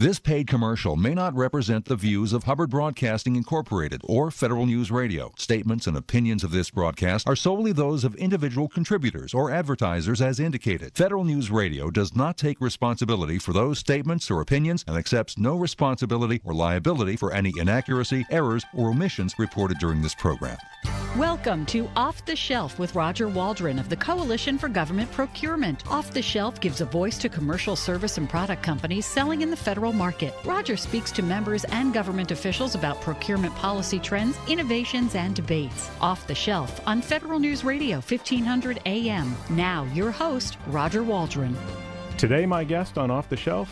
This paid commercial may not represent the views of Hubbard Broadcasting Incorporated or Federal News Radio. Statements and opinions of this broadcast are solely those of individual contributors or advertisers as indicated. Federal News Radio does not take responsibility for those statements or opinions and accepts no responsibility or liability for any inaccuracy, errors, or omissions reported during this program. Welcome to Off the Shelf with Roger Waldron of the Coalition for Government Procurement. Off the Shelf gives a voice to commercial service and product companies selling in the federal market. Roger speaks to members and government officials about procurement policy trends, innovations, and debates. Off the Shelf on Federal News Radio, 1500 AM. Now, your host, Roger Waldron. Today, my guest on Off the Shelf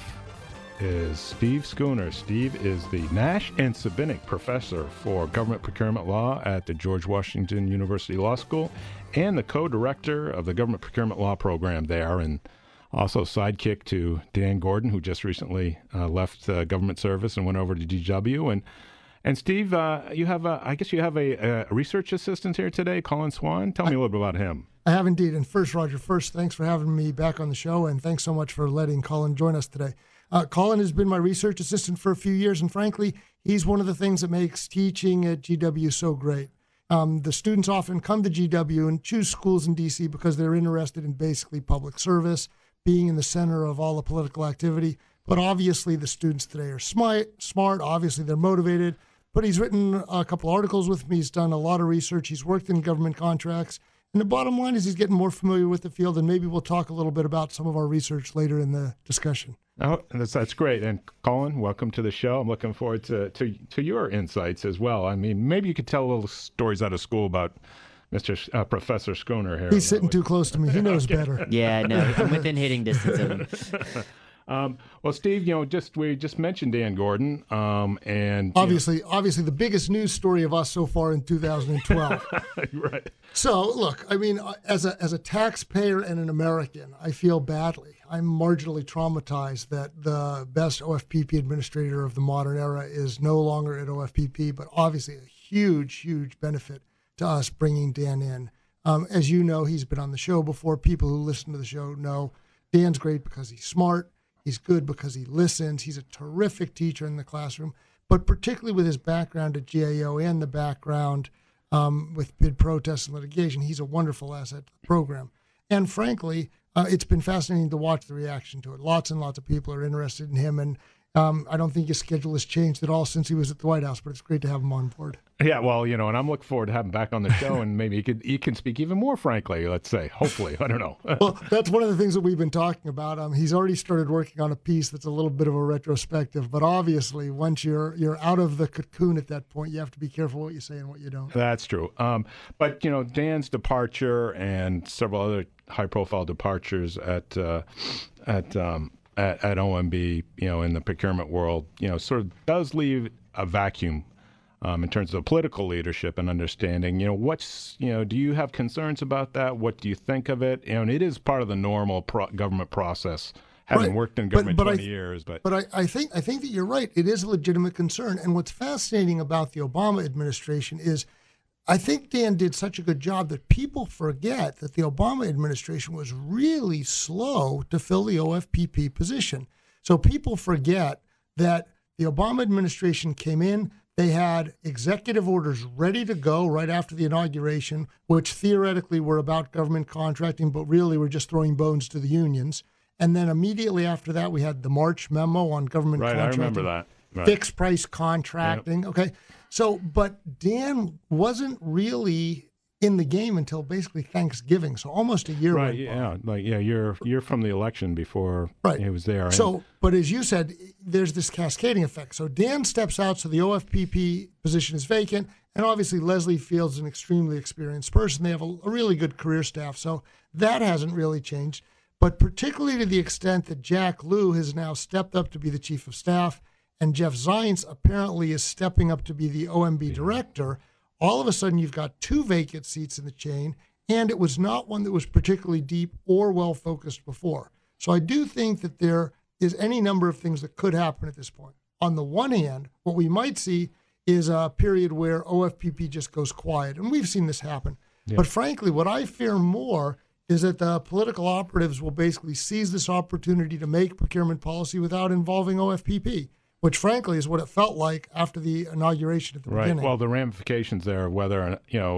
is Steve Schooner. Steve is the Nash and Sabinik Professor for Government Procurement Law at the George Washington University Law School and the co-director of the Government Procurement Law program there, and also sidekick to Dan Gordon, who just recently left government service and went over to GW. And Steve, you have a research assistant here today, Colin Swan. Tell me a little bit about him. I have indeed. And first, Roger, thanks for having me back on the show, and thanks so much for letting Colin join us today. Colin has been my research assistant for a few years, and frankly, he's one of the things that makes teaching at GW so great. The students often come to GW and choose schools in D.C. because they're interested in basically public service, being in the center of all the political activity. But obviously, the students today are smart. Obviously, they're motivated. But he's written a couple articles with me. He's done a lot of research. He's worked in government contracts. And the bottom line is he's getting more familiar with the field, and maybe we'll talk a little bit about some of our research later in the discussion. Oh, that's great. And Colin, welcome to the show. I'm looking forward to your insights as well. I mean, maybe you could tell a little stories out of school about Professor Schooner here. He's sitting too close to me. He knows better. Yeah, no, I'm within hitting distance of him. Well, Steve, we just mentioned Dan Gordon, and obviously the biggest news story of us so far in 2012. Right. So, look, I mean, as a taxpayer and an American, I feel badly. I'm marginally traumatized that the best OFPP administrator of the modern era is no longer at OFPP, but obviously a huge benefit to us bringing Dan in. As you know, he's been on the show before. People who listen to the show know Dan's great because he's smart. He's good because he listens. He's a terrific teacher in the classroom, but particularly with his background at GAO and the background with bid protests and litigation, he's a wonderful asset to the program. And frankly, it's been fascinating to watch the reaction to it. Lots and lots of people are interested in him, and I don't think his schedule has changed at all since he was at the White House, but it's great to have him on board. Yeah, well, and I'm looking forward to having him back on the show, and maybe he can speak even more frankly, let's say, hopefully. I don't know. Well, that's one of the things that we've been talking about. He's already started working on a piece that's a little bit of a retrospective, but obviously once you're out of the cocoon at that point, you have to be careful what you say and what you don't. That's true. But, Dan's departure and several other high-profile departures at OMB, in the procurement world, sort of does leave a vacuum in terms of political leadership and understanding. Do you have concerns about that? What do you think of it? And it is part of the normal government process, having worked in government 20 years. But I think that you're right. It is a legitimate concern. And what's fascinating about the Obama administration is I think Dan did such a good job that people forget that the Obama administration was really slow to fill the OFPP position. So people forget that the Obama administration came in, they had executive orders ready to go right after the inauguration, which theoretically were about government contracting, but really were just throwing bones to the unions. And then immediately after that, we had the March memo on government contracting. Right, I remember that. Right. Fixed price contracting. Yep. Okay. So, but Dan wasn't really in the game until basically Thanksgiving, so almost a year. Right. You're from the election before he was there. So, but as you said, there's this cascading effect. So Dan steps out, so the OFPP position is vacant, and obviously Leslie Field's an extremely experienced person. They have a really good career staff, so that hasn't really changed. But particularly to the extent that Jack Lew has now stepped up to be the chief of staff, and Jeff Zients apparently is stepping up to be the OMB director, all of a sudden you've got two vacant seats in the chain, and it was not one that was particularly deep or well-focused before. So I do think that there is any number of things that could happen at this point. On the one hand, what we might see is a period where OFPP just goes quiet, and we've seen this happen. Yeah. But frankly, what I fear more is that the political operatives will basically seize this opportunity to make procurement policy without involving OFPP, which frankly is what it felt like after the inauguration at the beginning. Well, the ramifications there, whether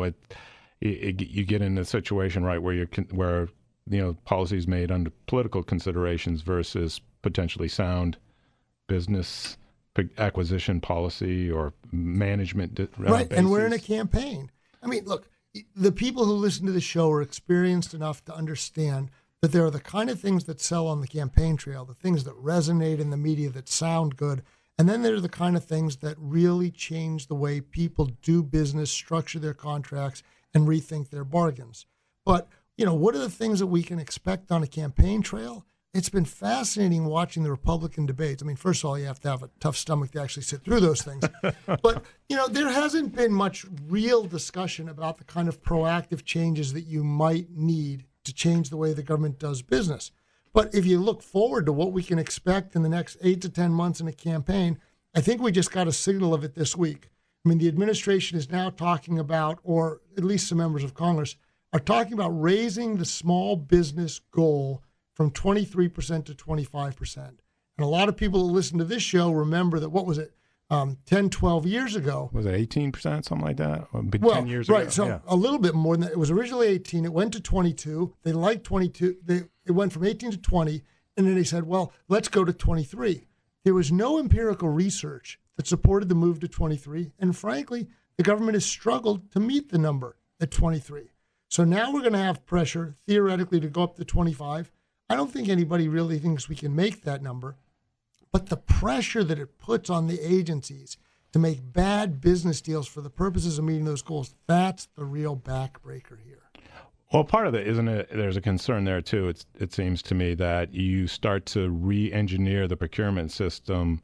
you get in a situation where policies made under political considerations versus potentially sound business acquisition policy or management. Right, and we're in a campaign. I mean, look, the people who listen to the show are experienced enough to understand that there are the kind of things that sell on the campaign trail, the things that resonate in the media that sound good, and then there are the kind of things that really change the way people do business, structure their contracts, and rethink their bargains. But, what are the things that we can expect on a campaign trail? It's been fascinating watching the Republican debates. I mean, first of all, you have to have a tough stomach to actually sit through those things. But, there hasn't been much real discussion about the kind of proactive changes that you might need to change the way the government does business. But if you look forward to what we can expect in the next 8 to 10 months in a campaign, I think we just got a signal of it this week. I mean, the administration is now talking about, or at least some members of Congress, are talking about raising the small business goal from 23% to 25%. And a lot of people who listen to this show remember that, 10, 12 years ago. Was it 18%, something like that? 10 years ago. Right, so a little bit more than that. It was originally 18. It went to 22. They liked 22. It went from 18 to 20. And then they said, well, let's go to 23. There was no empirical research that supported the move to 23. And frankly, the government has struggled to meet the number at 23. So now we're going to have pressure, theoretically, to go up to 25. I don't think anybody really thinks we can make that number. But the pressure that it puts on the agencies to make bad business deals for the purposes of meeting those goals, that's the real backbreaker here. Well, part of it, isn't it? There's a concern there, too. It seems to me that you start to re-engineer the procurement system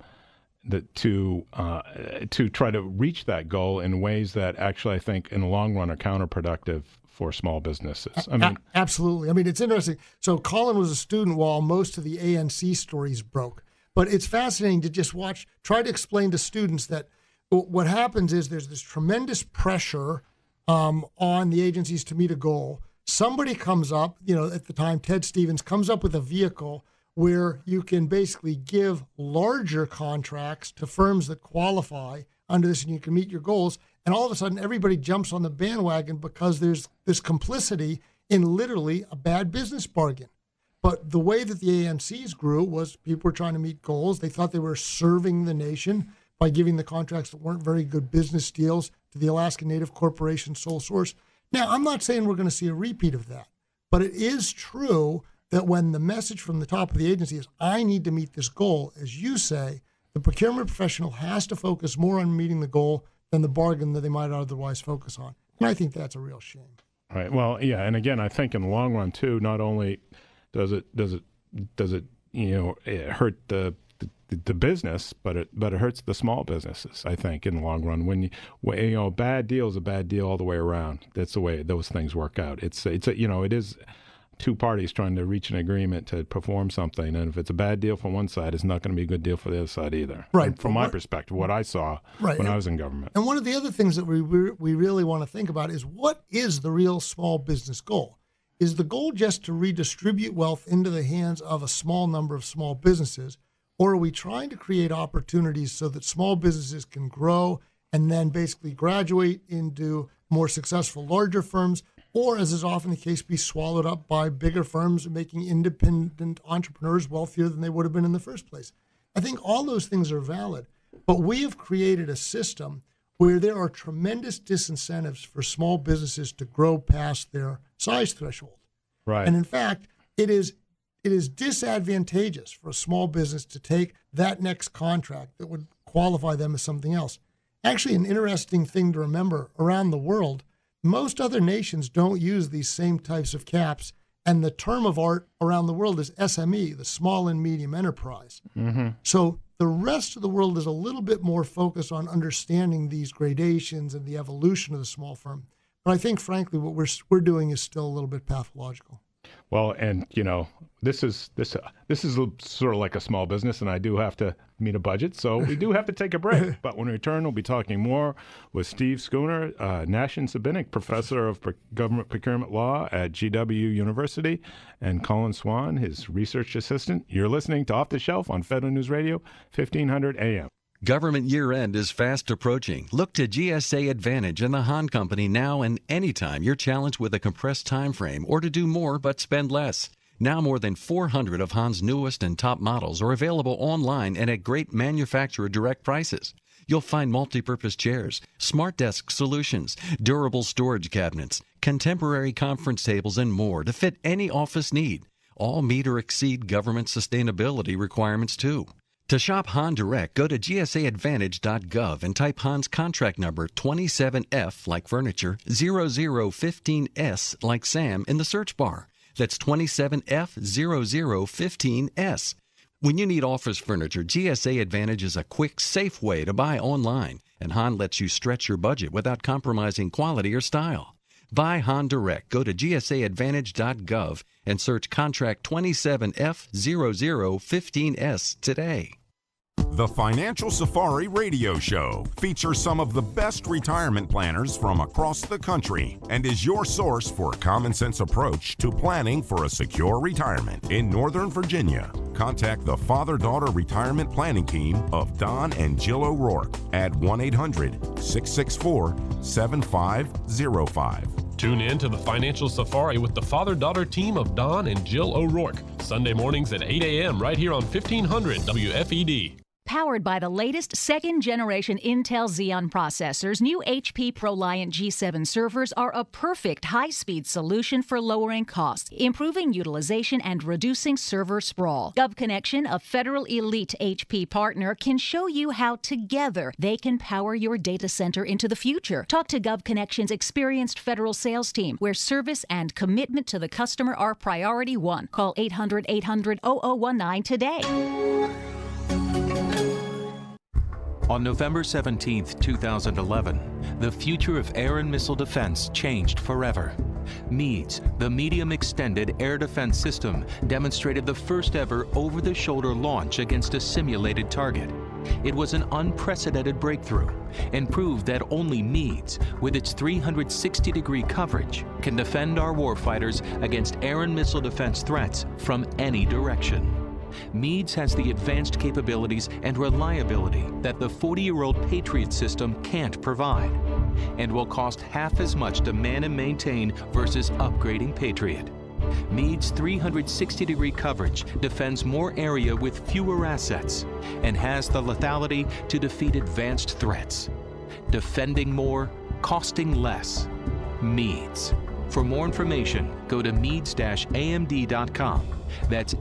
to try to reach that goal in ways that actually, I think, in the long run, are counterproductive for small businesses. Absolutely. I mean, it's interesting. So Colin was a student while most of the ANC stories broke. But it's fascinating to just try to explain to students that what happens is there's this tremendous pressure on the agencies to meet a goal. Somebody comes up, at the time, Ted Stevens comes up with a vehicle where you can basically give larger contracts to firms that qualify under this and you can meet your goals. And all of a sudden, everybody jumps on the bandwagon because there's this complicity in literally a bad business bargain. But the way that the AMCs grew was people were trying to meet goals. They thought they were serving the nation by giving the contracts that weren't very good business deals to the Alaska Native Corporation sole source. Now, I'm not saying we're going to see a repeat of that, but it is true that when the message from the top of the agency is, I need to meet this goal, as you say, the procurement professional has to focus more on meeting the goal than the bargain that they might otherwise focus on. And I think that's a real shame. Right. Well, yeah. And again, I think in the long run, too, not only does it it hurt the business, but it hurts the small businesses. I think in the long run, when a bad deal is a bad deal all the way around. That's the way those things work out. It is two parties trying to reach an agreement to perform something, and if it's a bad deal for one side, it's not going to be a good deal for the other side either. Right. From my perspective, what I saw when I was in government. And one of the other things that we really want to think about is, what is the real small business goal? Is the goal just to redistribute wealth into the hands of a small number of small businesses, or are we trying to create opportunities so that small businesses can grow and then basically graduate into more successful larger firms, or, as is often the case, be swallowed up by bigger firms, making independent entrepreneurs wealthier than they would have been in the first place? I think all those things are valid, but we have created a system where there are tremendous disincentives for small businesses to grow past their size threshold. Right. And in fact, it is disadvantageous for a small business to take that next contract that would qualify them as something else. Actually, an interesting thing to remember, around the world, most other nations don't use these same types of caps, and the term of art around the world is SME, the small and medium enterprise. Mm-hmm. So the rest of the world is a little bit more focused on understanding these gradations and the evolution of the small firm. But I think, frankly, what we're doing is still a little bit pathological. Well, and this is sort of like a small business, and I do have to meet a budget, so we do have to take a break. But when we return, we'll be talking more with Steve Schooner, Nash and Sabinic Professor of Government Procurement Law at GW University, and Colin Swan, his research assistant. You're listening to Off the Shelf on Federal News Radio, 1500 AM. Government year-end is fast approaching. Look to GSA Advantage and the Hahn Company now and anytime you're challenged with a compressed time frame or to do more but spend less. Now more than 400 of Hahn's newest and top models are available online and at great manufacturer direct prices. You'll find multi-purpose chairs, smart desk solutions, durable storage cabinets, contemporary conference tables, and more to fit any office need. All meet or exceed government sustainability requirements too. To shop Hahn Direct, go to gsaadvantage.gov and type Hahn's contract number 27F like furniture, 0015S like Sam in the search bar. That's 27F0015S. When you need office furniture, GSA Advantage is a quick, safe way to buy online, and Hahn lets you stretch your budget without compromising quality or style. Buy Hahn Direct. Go to gsaadvantage.gov and search contract 27F0015S today. The Financial Safari Radio Show features some of the best retirement planners from across the country and is your source for a common sense approach to planning for a secure retirement in Northern Virginia. Contact the Father-Daughter Retirement Planning Team of Don and Jill O'Rourke at 1-800-664-7505. Tune in to the Financial Safari with the Father-Daughter team of Don and Jill O'Rourke, Sunday mornings at 8 a.m. right here on 1500 WFED. Powered by the latest second-generation Intel Xeon processors, new HP ProLiant G7 servers are a perfect high-speed solution for lowering costs, improving utilization, and reducing server sprawl. GovConnection, a federal elite HP partner, can show you how together they can power your data center into the future. Talk to GovConnection's experienced federal sales team, where service and commitment to the customer are priority one. Call 800-800-0019 today. On November 17, 2011, the future of air and missile defense changed forever. MEADS, the Medium Extended Air Defense System, demonstrated the first ever over-the-shoulder launch against a simulated target. It was an unprecedented breakthrough and proved that only MEADS, with its 360-degree coverage, can defend our warfighters against air and missile defense threats from any direction. MEADS has the advanced capabilities and reliability that the 40-year-old Patriot system can't provide, and will cost half as much to man and maintain versus upgrading Patriot. MEADS 360-degree coverage defends more area with fewer assets and has the lethality to defeat advanced threats. Defending more, costing less. MEADS. For more information, go to meads-amd.com. That's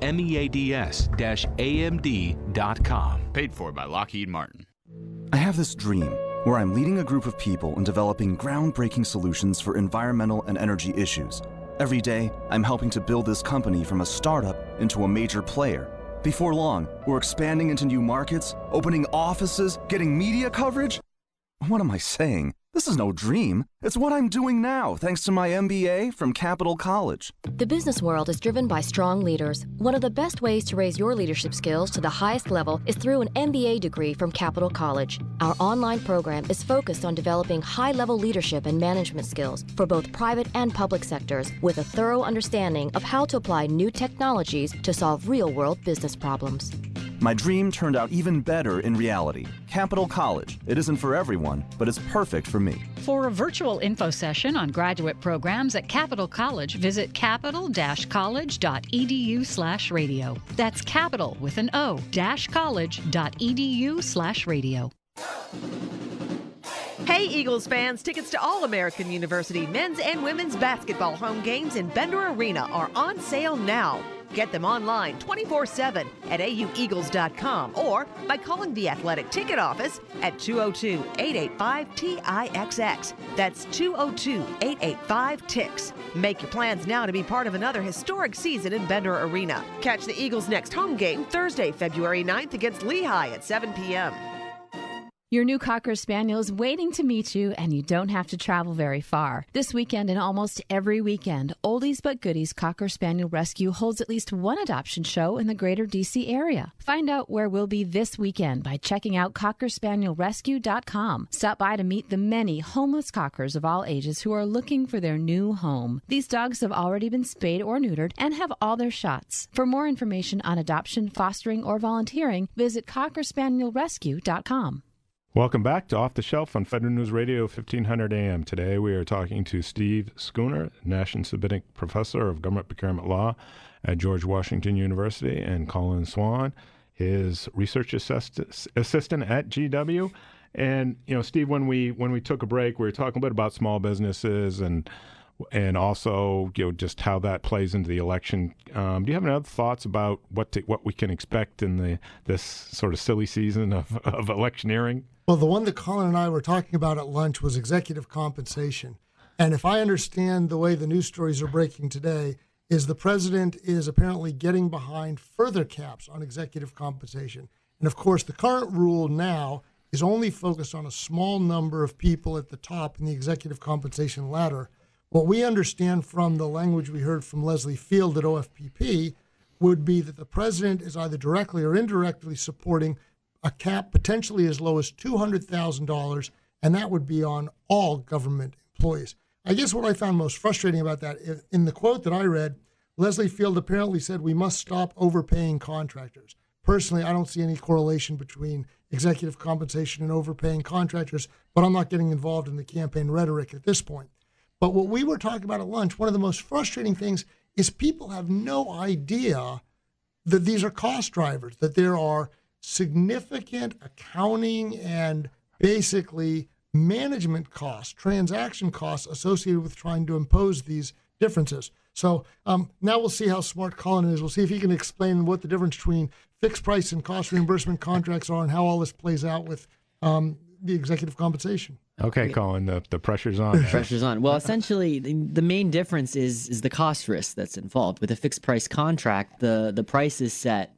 MEADS-AMD.com. Paid for by Lockheed Martin. I have this dream where I'm leading a group of people in developing groundbreaking solutions for environmental and energy issues. Every day, I'm helping to build this company from a startup into a major player. Before long, we're expanding into new markets, opening offices, getting media coverage. What am I saying? This is no dream. It's what I'm doing now, thanks to my MBA from Capital College. The business world is driven by strong leaders. One of the best ways to raise your leadership skills to the highest level is through an MBA degree from Capital College. Our online program is focused on developing high-level leadership and management skills for both private and public sectors, with a thorough understanding of how to apply new technologies to solve real-world business problems. My dream turned out even better in reality. Capital College. It isn't for everyone, but it's perfect for me. For a virtual info session on graduate programs at Capital College, visit capital-college.edu/radio. That's capital with an O, -college.edu/radio. Hey Eagles fans, tickets to all American University men's and women's basketball home games in Bender Arena are on sale now. Get them online 24/7 at aueagles.com or by calling the Athletic Ticket Office at 202-885-TIXX. That's 202-885-TIX. Make your plans now to be part of another historic season in Bender Arena. Catch the Eagles' next home game Thursday, February 9th against Lehigh at 7 p.m. Your new Cocker Spaniel is waiting to meet you, and you don't have to travel very far. This weekend and almost every weekend, Oldies But Goodies Cocker Spaniel Rescue holds at least one adoption show in the greater D.C. area. Find out where we'll be this weekend by checking out CockerSpanielRescue.com. Stop by to meet the many homeless cockers of all ages who are looking for their new home. These dogs have already been spayed or neutered and have all their shots. For more information on adoption, fostering, or volunteering, visit CockerSpanielRescue.com. Welcome back to Off the Shelf on Federal News Radio 1500 AM. Today we are talking to Steve Schooner, Nash and Sabinic Professor of Government Procurement Law at George Washington University, and Colin Swan, his research assistant at GW. And, you know, Steve, when we took a break, we were talking a bit about small businesses and also, you know, just how that plays into the election. Do you have any other thoughts about what we can expect in this sort of silly season of electioneering? Well, the one that Colin and I were talking about at lunch was executive compensation. And if I understand the way the news stories are breaking today, is the president is apparently getting behind further caps on executive compensation. And of course, the current rule now is only focused on a small number of people at the top in the executive compensation ladder. What we understand from the language we heard from Leslie Field at OFPP would be that the president is either directly or indirectly supporting a cap potentially as low as $200,000, and that would be on all government employees. I guess what I found most frustrating about that, in the quote that I read, Leslie Field apparently said we must stop overpaying contractors. Personally, I don't see any correlation between executive compensation and overpaying contractors, but I'm not getting involved in the campaign rhetoric at this point. But what we were talking about at lunch, one of the most frustrating things is people have no idea that these are cost drivers, that there are significant accounting and basically management costs, transaction costs associated with trying to impose these differences. So now we'll see how smart Colin is. We'll see if he can explain what the difference between fixed price and cost reimbursement contracts are and how all this plays out with the executive compensation. Okay, Colin, the pressure's on. Pressure's on. Well, essentially, the main difference is the cost risk that's involved. With a fixed price contract, the price is set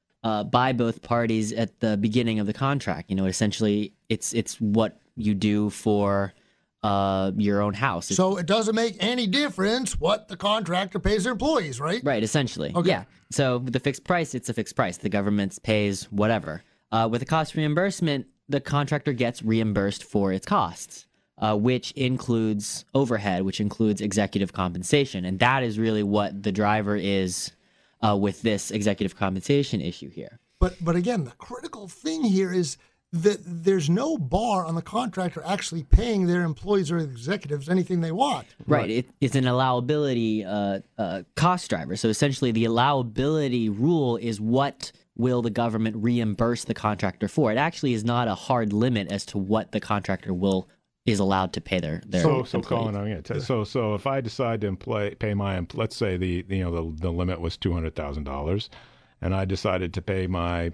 by both parties at the beginning of the contract. You know, essentially, it's what you do for your own house. So it doesn't make any difference what the contractor pays their employees, right? Right, essentially. Okay. Yeah. So with the fixed price, it's a fixed price. The government pays whatever. With a cost reimbursement, the contractor gets reimbursed for its costs, which includes overhead, which includes executive compensation. And that is really what the driver is with this executive compensation issue here. But again, the critical thing here is that there's no bar on the contractor actually paying their employees or executives anything they want. Right. It's an allowability cost driver. So essentially the allowability rule is what will the government reimburse the contractor for. It actually is not a hard limit as to what the contractor is allowed to pay their So Colin, I'm going to so if I decide to pay my, let's say the limit was $200,000, and I decided to pay my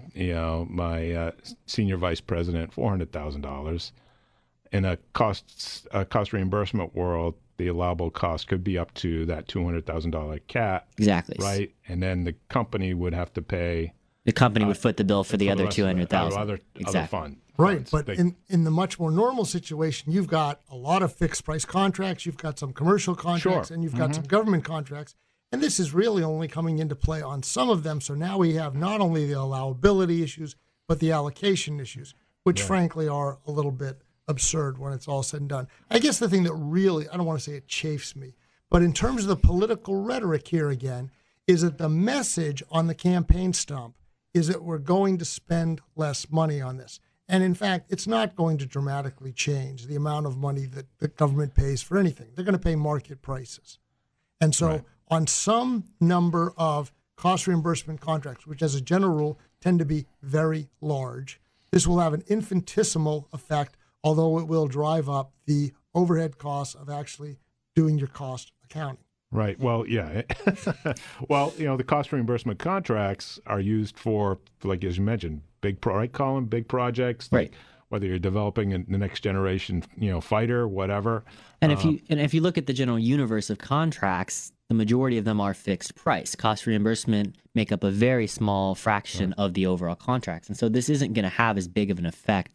senior vice president $400,000, in a cost reimbursement world, the allowable cost could be up to that $200,000 cap. Exactly. Right, and then the company would have to pay. The company would foot the bill for the other $200,000. Other fund. Right, but in the much more normal situation, you've got a lot of fixed price contracts, you've got some commercial contracts, and you've got some government contracts, and this is really only coming into play on some of them. So now we have not only the allowability issues, but the allocation issues, which frankly are a little bit absurd when it's all said and done. I guess the thing that really, I don't want to say it chafes me, but in terms of the political rhetoric here again, is that the message on the campaign stump is that we're going to spend less money on this. And in fact, it's not going to dramatically change the amount of money that the government pays for anything. They're going to pay market prices. And so on some number of cost reimbursement contracts, which as a general rule tend to be very large, this will have an infinitesimal effect, although it will drive up the overhead costs of actually doing your cost accounting. Right. Well, yeah. Well, the cost reimbursement contracts are used for, like as you mentioned, big projects. Right. Whether you're developing the next generation, fighter, whatever. And if you look at the general universe of contracts, the majority of them are fixed price. Cost reimbursement make up a very small fraction of the overall contracts, and so this isn't going to have as big of an effect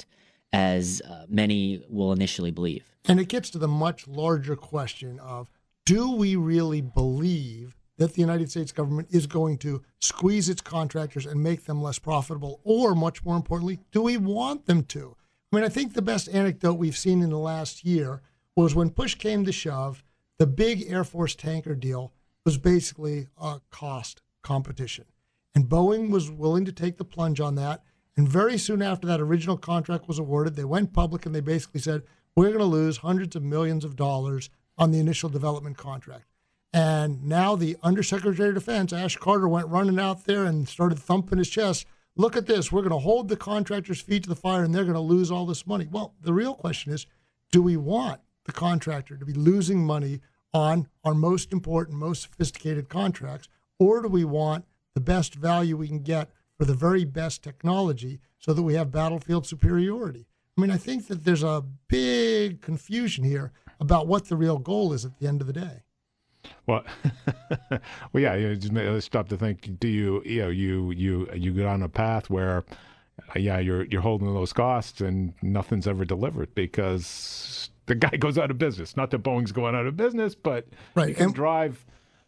as many will initially believe. And it gets to the much larger question of, do we really believe that the United States government is going to squeeze its contractors and make them less profitable? Or, much more importantly, do we want them to? I mean, I think the best anecdote we've seen in the last year was when push came to shove, the big Air Force tanker deal was basically a cost competition. And Boeing was willing to take the plunge on that. And very soon after that original contract was awarded, they went public and they basically said, we're going to lose hundreds of millions of dollars on the initial development contract. And now the Undersecretary of Defense, Ash Carter, went running out there and started thumping his chest. Look at this. We're going to hold the contractors' feet to the fire and they're going to lose all this money. Well, the real question is, do we want the contractor to be losing money on our most important, most sophisticated contracts, or do we want the best value we can get for the very best technology so that we have battlefield superiority? I mean, I think that there's a big confusion here about what the real goal is at the end of the day. Well, well, yeah. Let's stop to think. Do you get on a path where, you're holding those costs and nothing's ever delivered because the guy goes out of business. Not that Boeing's going out of business, but you can drive,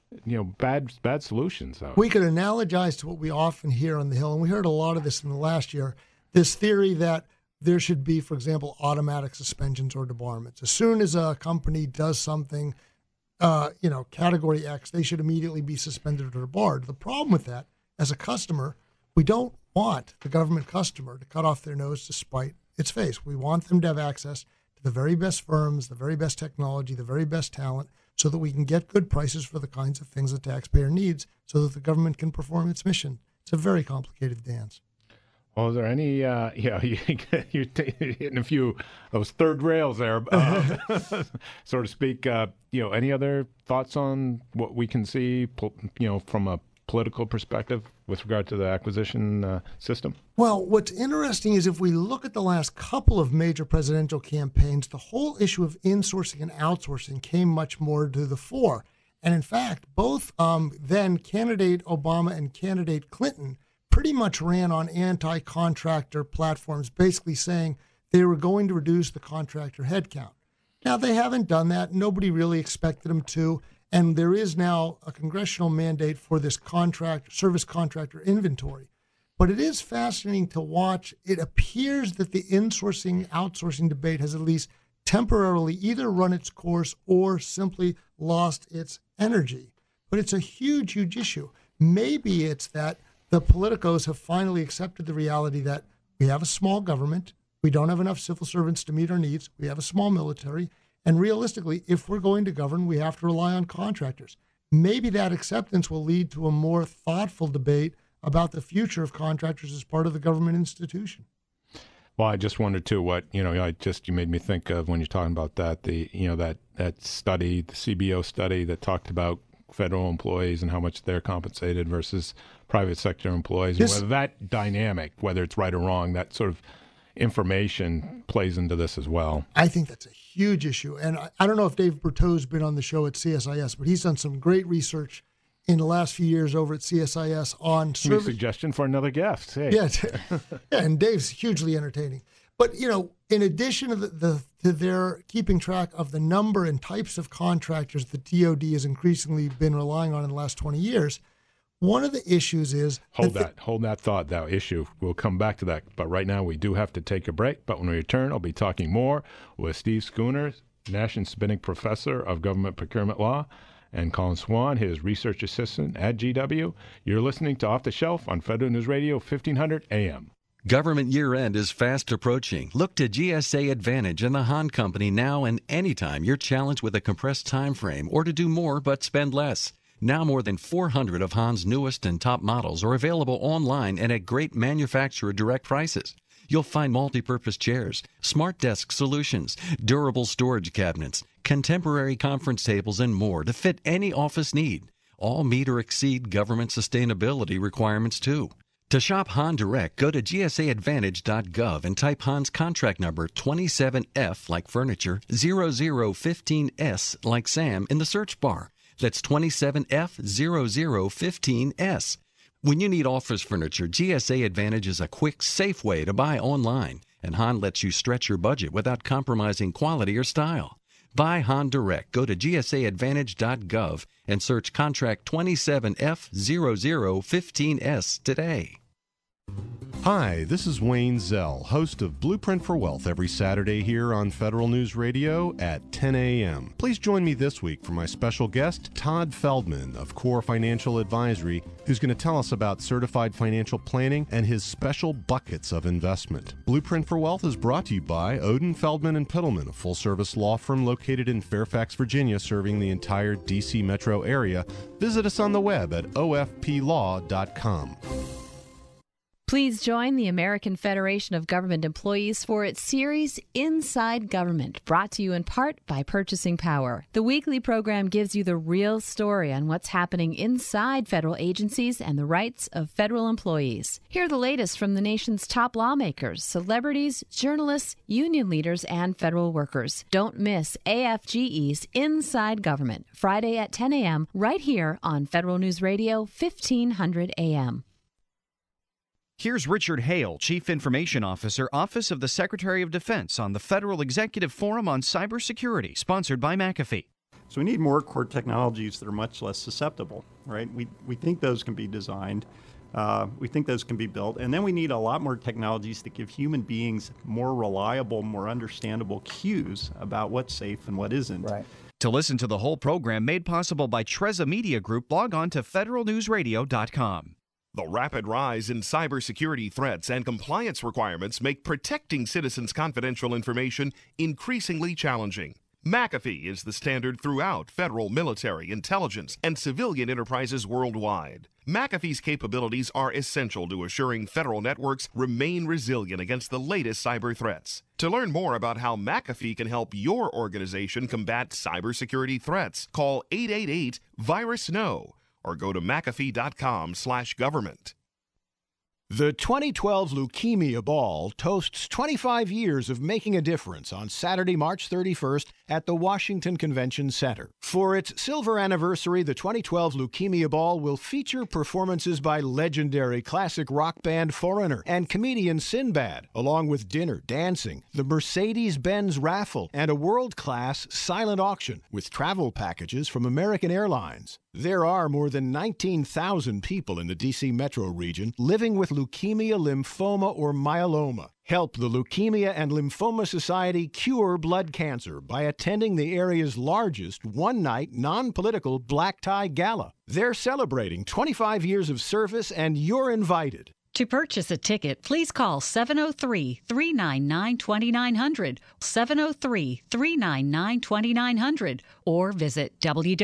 bad solutions out. We could analogize to what we often hear on the Hill, and we heard a lot of this in the last year. This theory that there should be, for example, automatic suspensions or debarments. As soon as a company does something, Category X, they should immediately be suspended or debarred. The problem with that, as a customer, we don't want the government customer to cut off their nose to spite its face. We want them to have access to the very best firms, the very best technology, the very best talent, so that we can get good prices for the kinds of things the taxpayer needs so that the government can perform its mission. It's a very complicated dance. Well, is there any, you're hitting a few those third rails there, so to speak. Any other thoughts on what we can see, from a political perspective with regard to the acquisition system? Well, what's interesting is if we look at the last couple of major presidential campaigns, the whole issue of insourcing and outsourcing came much more to the fore. And in fact, both then candidate Obama and candidate Clinton pretty much ran on anti-contractor platforms, basically saying they were going to reduce the contractor headcount. Now, they haven't done that. Nobody really expected them to. And there is now a congressional mandate for this service contractor inventory. But it is fascinating to watch. It appears that the insourcing, outsourcing debate has at least temporarily either run its course or simply lost its energy. But it's a huge, huge issue. Maybe it's that the politicos have finally accepted the reality that we have a small government, we don't have enough civil servants to meet our needs, we have a small military, and realistically, if we're going to govern, we have to rely on contractors. Maybe that acceptance will lead to a more thoughtful debate about the future of contractors as part of the government institution. Well, I just wondered too what, you made me think of when you're talking about that, that study, the CBO study that talked about federal employees and how much they're compensated versus private sector employees, and whether that dynamic, whether it's right or wrong, that sort of information plays into this as well. I think that's a huge issue. And I don't know if Dave Berteau's been on the show at CSIS, but he's done some great research in the last few years over at CSIS on service. Suggestion for another guest. Hey. Yeah, and Dave's hugely entertaining. But, in addition to their keeping track of the number and types of contractors that DOD has increasingly been relying on in the last 20 years, one of the issues is... Hold that thought, that issue. We'll come back to that. But right now we do have to take a break. But when we return, I'll be talking more with Steve Schooner, Nash and Spinnick Professor of Government Procurement Law, and Colin Swan, his research assistant at GW. You're listening to Off the Shelf on Federal News Radio, 1500 AM. Government year-end is fast approaching. Look to GSA Advantage and the Hahn Company now and anytime you're challenged with a compressed time frame or to do more but spend less. Now more than 400 of Hahn's newest and top models are available online and at great manufacturer direct prices. You'll find multi-purpose chairs, smart desk solutions, durable storage cabinets, contemporary conference tables, and more to fit any office need. All meet or exceed government sustainability requirements too. To shop Hahn Direct, go to gsaadvantage.gov and type Hahn's contract number 27F like furniture, 0015S like Sam in the search bar. That's 27F0015S. When you need office furniture, GSA Advantage is a quick, safe way to buy online. And Hahn lets you stretch your budget without compromising quality or style. Buy Hahn direct. Go to gsaadvantage.gov and search contract 27F0015S today. Hi, this is Wayne Zell, host of Blueprint for Wealth every Saturday here on Federal News Radio at 10 a.m. Please join me this week for my special guest, Todd Feldman of Core Financial Advisory, who's going to tell us about certified financial planning and his special buckets of investment. Blueprint for Wealth is brought to you by Odin, Feldman, and Pittleman, a full-service law firm located in Fairfax, Virginia, serving the entire D.C. metro area. Visit us on the web at ofplaw.com. Please join the American Federation of Government Employees for its series Inside Government, brought to you in part by Purchasing Power. The weekly program gives you the real story on what's happening inside federal agencies and the rights of federal employees. Hear the latest from the nation's top lawmakers, celebrities, journalists, union leaders, and federal workers. Don't miss AFGE's Inside Government, Friday at 10 a.m. right here on Federal News Radio, 1500 a.m. Here's Richard Hale, Chief Information Officer, Office of the Secretary of Defense, on the Federal Executive Forum on Cybersecurity, sponsored by McAfee. So we need more core technologies that are much less susceptible, right? We think those can be designed. We think those can be built. And then we need a lot more technologies that give human beings more reliable, more understandable cues about what's safe and what isn't. Right. To listen to the whole program made possible by Treza Media Group, log on to federalnewsradio.com. The rapid rise in cybersecurity threats and compliance requirements make protecting citizens' confidential information increasingly challenging. McAfee is the standard throughout federal, military, intelligence, and civilian enterprises worldwide. McAfee's capabilities are essential to assuring federal networks remain resilient against the latest cyber threats. To learn more about how McAfee can help your organization combat cybersecurity threats, call 888-VIRUS-KNOW. or go to McAfee.com/government. The 2012 Leukemia Ball toasts 25 years of making a difference on Saturday, March 31st at the Washington Convention Center. For its silver anniversary, the 2012 Leukemia Ball will feature performances by legendary classic rock band Foreigner and comedian Sinbad, along with dinner, dancing, the Mercedes-Benz raffle, and a world-class silent auction with travel packages from American Airlines. There are more than 19,000 people in the D.C. metro region living with leukemia, lymphoma, or myeloma. Help the Leukemia and Lymphoma Society cure blood cancer by attending the area's largest one-night, non-political black tie gala. They're celebrating 25 years of service, and you're invited. To purchase a ticket, please call 703-399-2900, 703-399-2900, or visit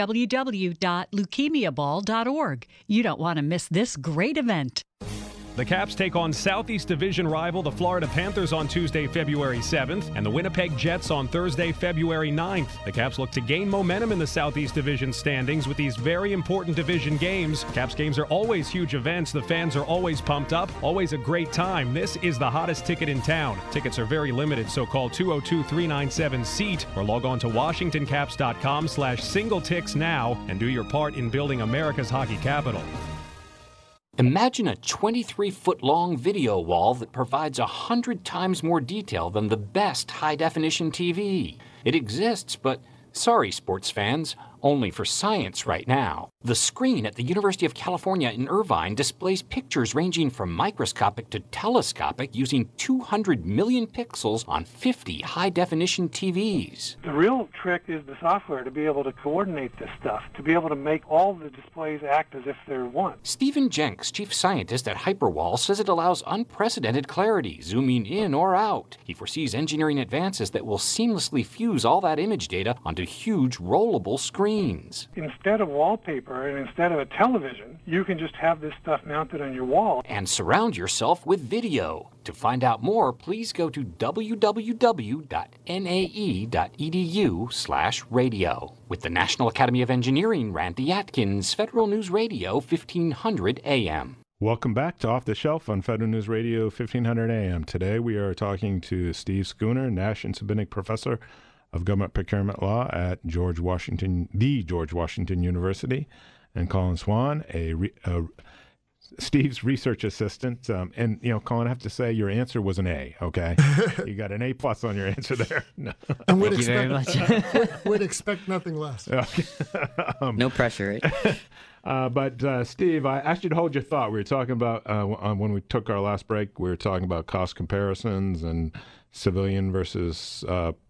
www.leukemiaball.org. You don't want to miss this great event. The Caps take on Southeast Division rival the Florida Panthers on Tuesday, February 7th, and the Winnipeg Jets on Thursday, February 9th. The Caps look to gain momentum in the Southeast Division standings with these very important division games. Caps games are always huge events. The fans are always pumped up, always a great time. This is the hottest ticket in town. Tickets are very limited, so call 202-397-SEAT or log on to WashingtonCaps.com/singletix now and do your part in building America's hockey capital. Imagine a 23-foot-long video wall that provides 100 times more detail than the best high-definition TV. It exists, but sorry, sports fans, only for science right now. The screen at the University of California in Irvine displays pictures ranging from microscopic to telescopic using 200 million pixels on 50 high-definition TVs. The real trick is the software to be able to coordinate this stuff, to be able to make all the displays act as if they're one. Stephen Jenks, chief scientist at Hyperwall, says it allows unprecedented clarity, zooming in or out. He foresees engineering advances that will seamlessly fuse all that image data onto huge rollable screens. Instead of wallpaper and instead of a television, you can just have this stuff mounted on your wall. And surround yourself with video. To find out more, please go to www.nae.edu/radio. With the National Academy of Engineering, Randy Atkins, Federal News Radio, 1500 AM. Welcome back to Off the Shelf on Federal News Radio, 1500 AM. Today we are talking to Steve Schooner, Nash and Sabinic Professor of Government Procurement Law at the George Washington University, and Colin Swan, Steve's research assistant. And, Colin, I have to say your answer was an A, okay? You got an A+ on your answer there. No. And Thank you very much. we'd expect nothing less. Okay. No pressure, right? But Steve, I asked you to hold your thought. We were talking about, when we took our last break, we were talking about cost comparisons and civilian versus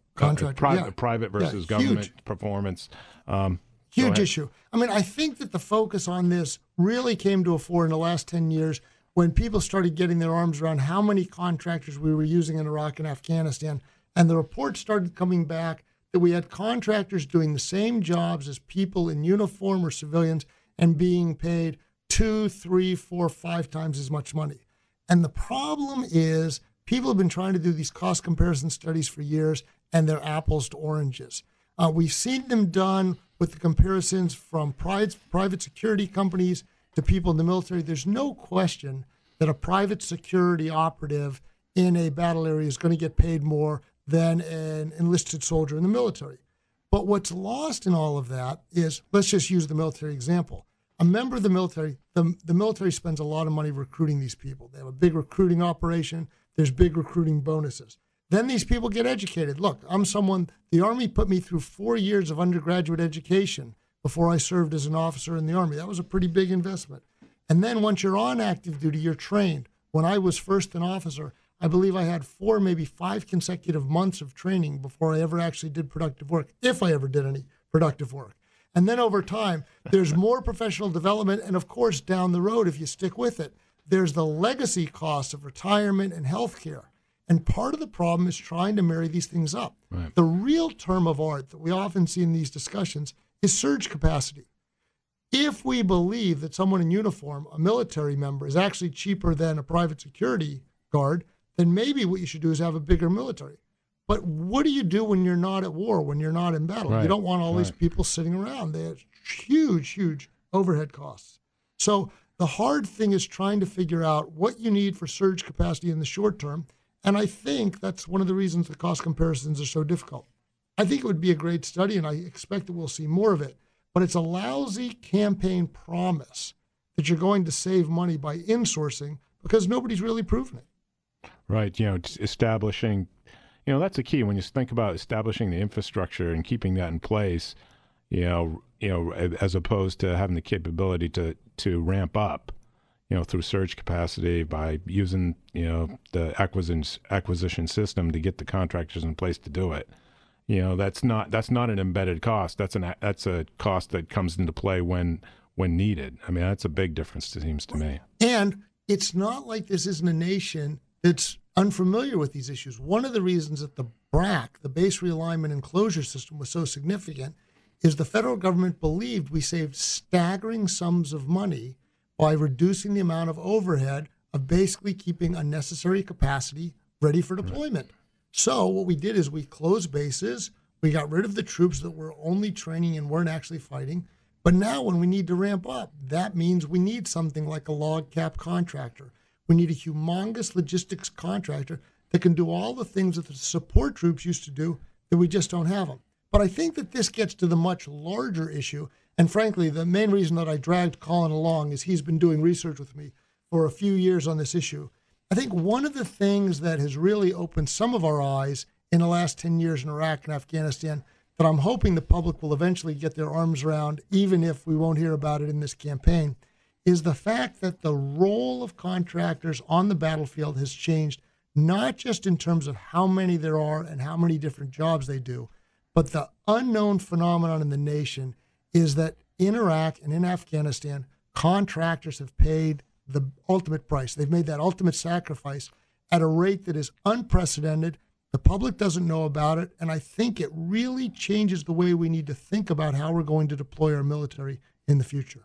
private versus government performance. Huge issue. I mean, I think that the focus on this really came to a fore in the last 10 years when people started getting their arms around how many contractors we were using in Iraq and Afghanistan. And the reports started coming back that we had contractors doing the same jobs as people in uniform or civilians and being paid 2, 3, 4, 5 times as much money. And the problem is people have been trying to do these cost comparison studies for years, and they're apples to oranges. We've seen them done with the comparisons from private security companies to people in the military. There's no question that a private security operative in a battle area is going to get paid more than an enlisted soldier in the military. But what's lost in all of that is, let's just use the military example. A member of the military, the military spends a lot of money recruiting these people. They have a big recruiting operation. There's big recruiting bonuses. Then these people get educated. Look, the Army put me through 4 years of undergraduate education before I served as an officer in the Army. That was a pretty big investment. And then once you're on active duty, you're trained. When I was first an officer, I believe I had 4, maybe 5 consecutive months of training before I ever actually did productive work, if I ever did any productive work. And then over time, there's more professional development. And of course, down the road, if you stick with it, there's the legacy costs of retirement and healthcare. And part of the problem is trying to marry these things up. Right. The real term of art that we often see in these discussions is surge capacity. If we believe that someone in uniform, a military member, is actually cheaper than a private security guard, then maybe what you should do is have a bigger military. But what do you do when you're not at war, when you're not in battle? Right. You don't want all these people sitting around. They have huge, huge overhead costs. So the hard thing is trying to figure out what you need for surge capacity in the short term. And I think that's one of the reasons the cost comparisons are so difficult. I think it would be a great study, and I expect that we'll see more of it. But it's a lousy campaign promise that you're going to save money by insourcing because nobody's really proven it. Right. Establishing, that's the key when you think about establishing the infrastructure and keeping that in place, as opposed to having the capability to ramp up, through surge capacity by using, the acquisition system to get the contractors in place to do it. That's not an embedded cost. That's a cost that comes into play when needed. I mean, that's a big difference, it seems to me. And it's not like this isn't a nation that's unfamiliar with these issues. One of the reasons that the BRAC, the Base Realignment and Closure System, was so significant is the federal government believed we saved staggering sums of money by reducing the amount of overhead of basically keeping unnecessary capacity ready for deployment. Right. So what we did is we closed bases, we got rid of the troops that were only training and weren't actually fighting. But now when we need to ramp up, that means we need something like a log cap contractor. We need a humongous logistics contractor that can do all the things that the support troops used to do that we just don't have them. But I think that this gets to the much larger issue. And frankly, the main reason that I dragged Colin along is he's been doing research with me for a few years on this issue. I think one of the things that has really opened some of our eyes in the last 10 years in Iraq and Afghanistan that I'm hoping the public will eventually get their arms around, even if we won't hear about it in this campaign, is the fact that the role of contractors on the battlefield has changed, not just in terms of how many there are and how many different jobs they do, but the unknown phenomenon in the nation is that in Iraq and in Afghanistan, contractors have paid the ultimate price. They've made that ultimate sacrifice at a rate that is unprecedented. The public doesn't know about it, and I think it really changes the way we need to think about how we're going to deploy our military in the future.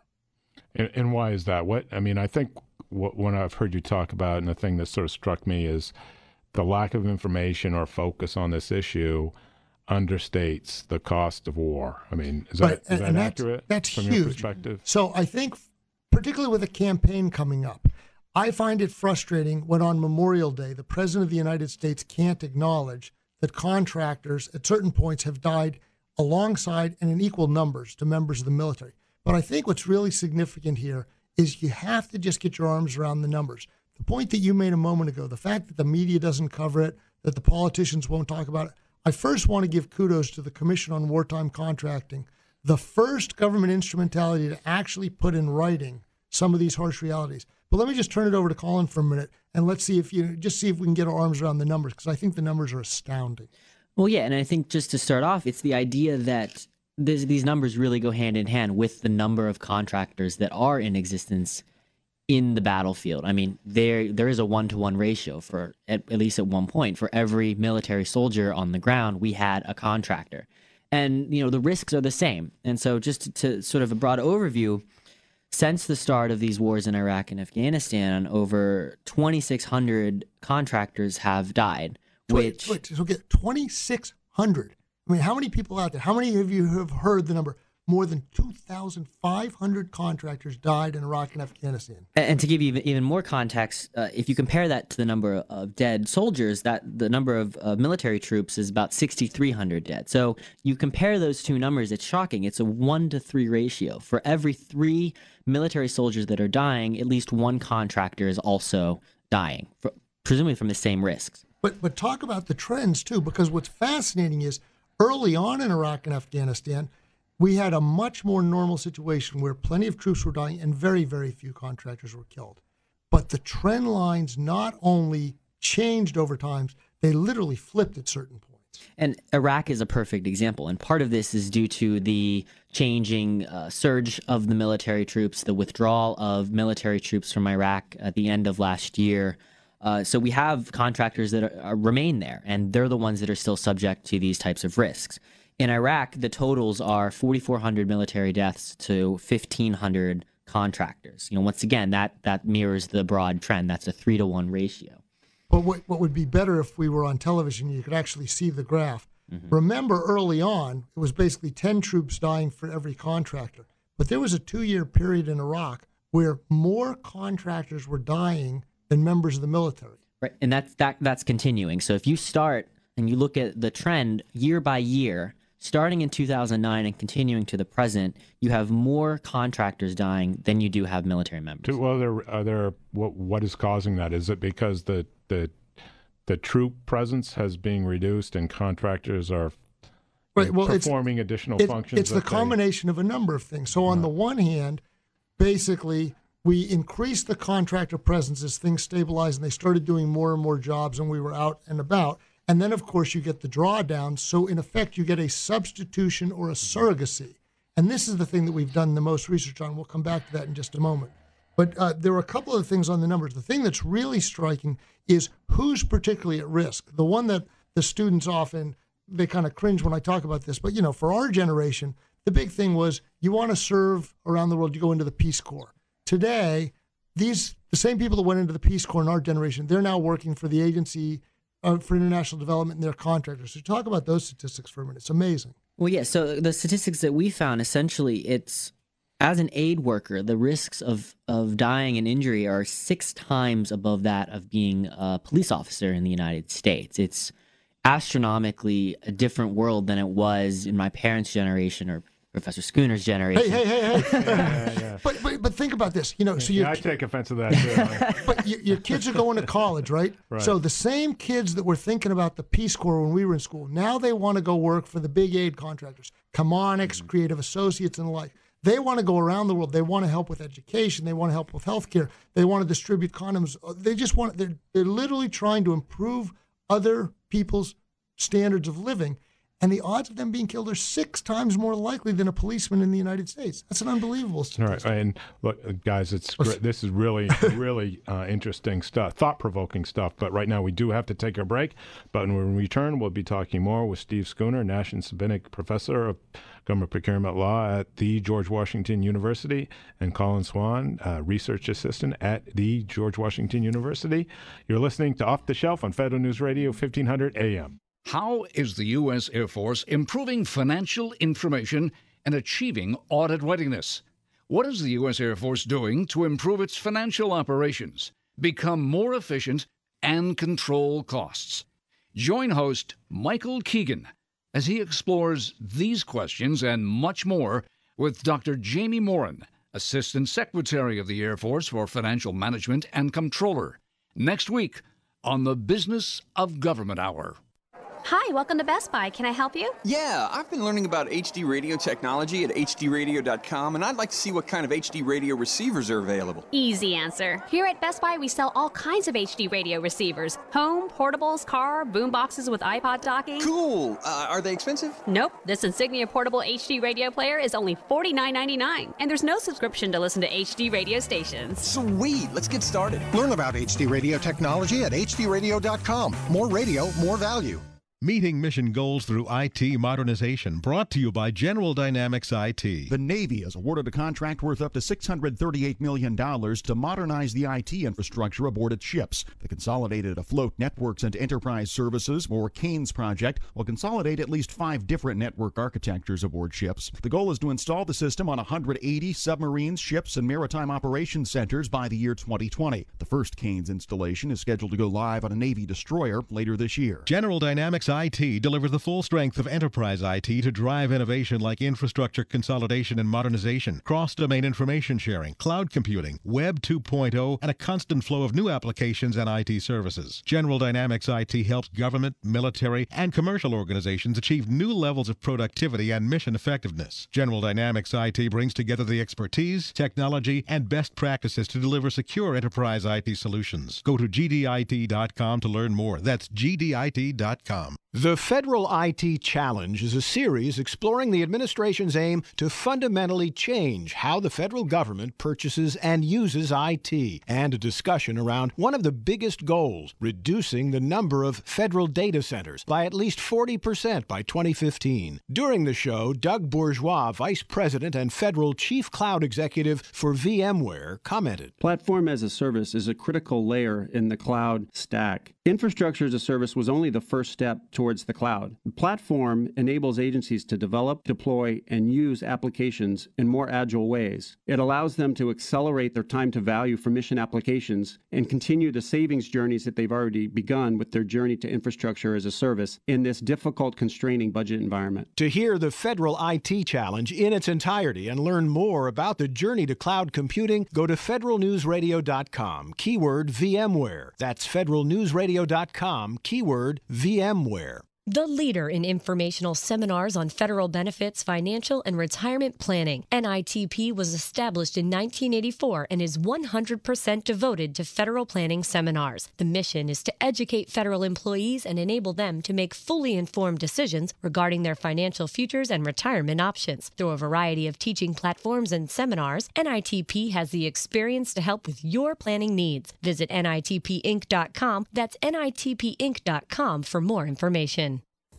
And why is that? I think when I've heard you talk about, and the thing that sort of struck me is the lack of information or focus on this issue understates the cost of war. I mean, is that accurate? That's from huge. Your perspective? So I think, particularly with a campaign coming up, I find it frustrating when on Memorial Day, the President of the United States can't acknowledge that contractors at certain points have died alongside and in equal numbers to members of the military. But I think what's really significant here is you have to just get your arms around the numbers. The point that you made a moment ago, the fact that the media doesn't cover it, that the politicians won't talk about it, I first want to give kudos to the Commission on Wartime Contracting, the first government instrumentality to actually put in writing some of these harsh realities. But let me just turn it over to Colin for a minute, and let's see if we can get our arms around the numbers, because I think the numbers are astounding. Well, yeah, and I think just to start off, it's the idea that these numbers really go hand in hand with the number of contractors that are in existence in the battlefield. I mean, there is a 1-to-1 ratio for at least at one point. For every military soldier on the ground, we had a contractor. And, the risks are the same. And so just to sort of a broad overview, since the start of these wars in Iraq and Afghanistan, over 2,600 contractors have died. Wait, so get 2,600. I mean, how many people out there? How many of you have heard the number? More than 2,500 contractors died in Iraq and Afghanistan. And to give you even more context, if you compare that to the number of dead soldiers, that the number of military troops is about 6,300 dead. So you compare those two numbers, it's shocking. It's a 1-to-3 ratio. For every 3 military soldiers that are dying, at least one contractor is also dying, presumably from the same risks. But talk about the trends, too, because what's fascinating is early on in Iraq and Afghanistan, we had a much more normal situation where plenty of troops were dying and very, very few contractors were killed. But the trend lines not only changed over time, they literally flipped at certain points. And Iraq is a perfect example. And part of this is due to the changing surge of the military troops, the withdrawal of military troops from Iraq at the end of last year. So we have contractors that remain there, and they're the ones that are still subject to these types of risks. In Iraq, the totals are 4,400 military deaths to 1,500 contractors. Once again, that mirrors the broad trend. That's a 3-to-1 ratio. But what would be better if we were on television, you could actually see the graph. Mm-hmm. Remember, early on, it was basically 10 troops dying for every contractor. But there was a 2-year period in Iraq where more contractors were dying than members of the military. Right, and that's continuing. So if you start and you look at the trend year by year, starting in 2009 and continuing to the present, you have more contractors dying than you do have military members. Well, what is causing that? Is it because the troop presence has been reduced and contractors are performing additional functions? It's the combination of a number of things. So on the one hand, basically, we increased the contractor presence as things stabilized and they started doing more and more jobs and we were out and about. And then, of course, you get the drawdown. So, in effect, you get a substitution or a surrogacy. And this is the thing that we've done the most research on. We'll come back to that in just a moment. But there are a couple of things on the numbers. The thing that's really striking is who's particularly at risk. The one that the students often, they kind of cringe when I talk about this. But, for our generation, the big thing was you want to serve around the world, you go into the Peace Corps. Today, the same people that went into the Peace Corps in our generation, they're now working for the Agency for International Development and their contractors. So talk about those statistics for a minute. It's amazing. Well, yeah. So the statistics that we found, essentially, it's as an aid worker, the risks of dying and injury are 6 times above that of being a police officer in the United States. It's astronomically a different world than it was in my parents' generation or Professor Schooner's generation. Hey. Yeah. But think about this. I take offense to that too. But your kids are going to college, right? So the same kids that were thinking about the Peace Corps when we were in school, now they want to go work for the big aid contractors, Chemonics, Creative Associates, and the like. They want to go around the world. They want to help with education. They want to help with healthcare. They want to distribute condoms. They're literally trying to improve other people's standards of living. And the odds of them being killed are 6 times more likely than a policeman in the United States. That's an unbelievable statistic. All right. And look, guys, this is really, really interesting stuff, thought-provoking stuff. But right now we do have to take a break. But when we return, we'll be talking more with Steve Schooner, Nash and Sabinic Professor of Government Procurement Law at the George Washington University, and Colin Swan, Research Assistant at the George Washington University. You're listening to Off the Shelf on Federal News Radio, 1500 AM. How is the U.S. Air Force improving financial information and achieving audit readiness? What is the U.S. Air Force doing to improve its financial operations, become more efficient, and control costs? Join host Michael Keegan as he explores these questions and much more with Dr. Jamie Morin, Assistant Secretary of the Air Force for Financial Management and Comptroller. Next week on the Business of Government Hour. Hi, welcome to Best Buy. Can I help you? Yeah, I've been learning about HD radio technology at hdradio.com, and I'd like to see what kind of HD radio receivers are available. Easy answer. Here at Best Buy, we sell all kinds of HD radio receivers. Home, portables, car, boom boxes with iPod docking. Cool. Are they expensive? Nope. This Insignia portable HD radio player is only $49.99, and there's no subscription to listen to HD radio stations. Sweet. Let's get started. Learn about HD radio technology at hdradio.com. More radio, more value. Meeting mission goals through IT modernization, brought to you by General Dynamics IT. The Navy has awarded a contract worth up to $638 million to modernize the IT infrastructure aboard its ships. The Consolidated Afloat Networks and Enterprise Services, or CANES project, will consolidate at least 5 different network architectures aboard ships. The goal is to install the system on 180 submarines, ships, and maritime operations centers by the year 2020. The first CANES installation is scheduled to go live on a Navy destroyer later this year. General Dynamics IT delivers the full strength of enterprise IT to drive innovation like infrastructure consolidation and modernization, cross-domain information sharing, cloud computing, Web 2.0, and a constant flow of new applications and IT services. General Dynamics IT helps government, military, and commercial organizations achieve new levels of productivity and mission effectiveness. General Dynamics IT brings together the expertise, technology, and best practices to deliver secure enterprise IT solutions. Go to gdit.com to learn more. That's gdit.com. The Federal IT Challenge is a series exploring the administration's aim to fundamentally change how the federal government purchases and uses IT, and a discussion around one of the biggest goals, reducing the number of federal data centers by at least 40% by 2015. During the show, Doug Bourgeois, Vice President and Federal Chief Cloud Executive for VMware, commented. Platform as a service is a critical layer in the cloud stack. Infrastructure as a service was only the first step towards the cloud. The platform enables agencies to develop, deploy, and use applications in more agile ways. It allows them to accelerate their time to value for mission applications and continue the savings journeys that they've already begun with their journey to infrastructure as a service in this difficult, constraining budget environment. To hear the Federal IT Challenge in its entirety and learn more about the journey to cloud computing, go to federalnewsradio.com, keyword VMware. That's federalnewsradio.com, keyword VMware. The leader in informational seminars on federal benefits, financial, and retirement planning. NITP was established in 1984 and is 100% devoted to federal planning seminars. The mission is to educate federal employees and enable them to make fully informed decisions regarding their financial futures and retirement options. Through a variety of teaching platforms and seminars, NITP has the experience to help with your planning needs. Visit NITPinc.com. That's NITPinc.com for more information.